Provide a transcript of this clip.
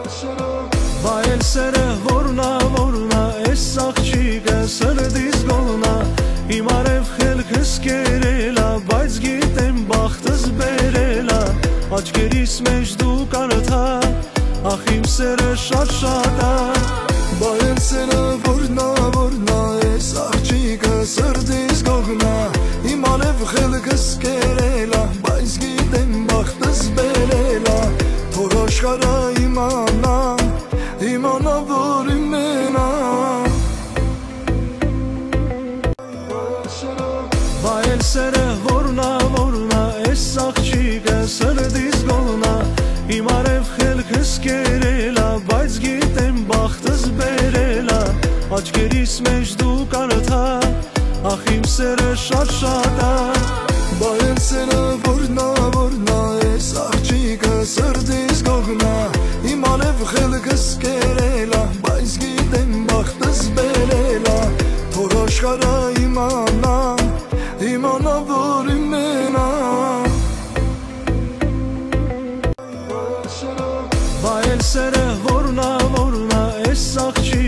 Ba el sere vorna es աղջիկը սրդիս գոլնա Իմ արև խելքս կերելա բայց գիտեմ բախտս բերելա Աչքերիս մեջ դու կարդա ախ իմ սերը շատ ա Ba el sere vorna es աղջիկը սրդիս գոլնա Իմ արև խելքս կերելա բայց գիտեմ բախտս բերելա Թող աշխարհը իմանա որ իմենա Ba el sere vorna es աղջիկը սրդիս գոլնա Իմ արև խելքս կերելա բայց գիտեմ բախտս բերելա Աչքերիս մեջ դու կարդա ախ իմ սերը շատ ա Ba el sere vorna es աղջիկը սրդիս գոլնա Իմ արև խելքս կերելա բայց գիտեմ բախտս բերելա Թող աշխարհը իմանա որ իմենա Ba el sere vorna es աղջիկը